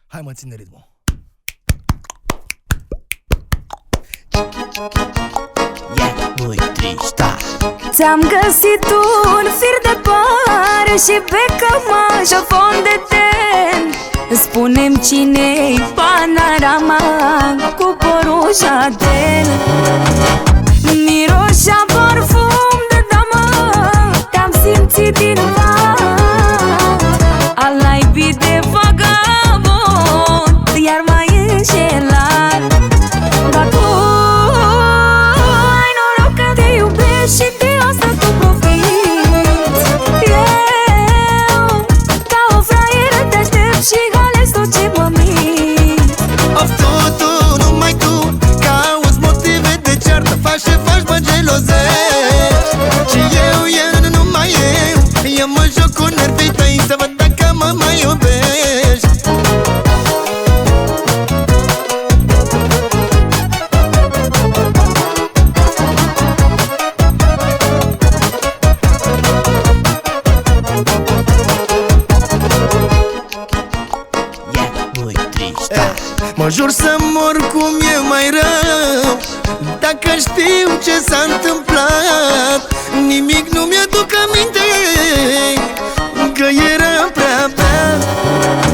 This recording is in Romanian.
Hai mă, ține ritmul. Nu-i trista. Ți-am găsit un fir de păr și pe cămaș o fond de ten. Spune-mi cine-i panorama cu părul șaten. Miroșea parfum de damă, te-am simțit din val. Al naibii de vagabond, iar mai înșelat. Dar tu ai noroc că te iubești și de asta tu profiți. Eu, ca o fraieră te aștept și ales tot ce mă minți. Of, tu, numai tu, cauți motive de ceartă, faci ce faci, mă gelozești. Și eu, numai eu mă joc cu nervii tăi să văd dacă mă mai iubești. Mă jur să mor cum e mai rău, dacă știu ce s-a întâmplat. Nimic nu mi-aduc aminte, că era prea bea.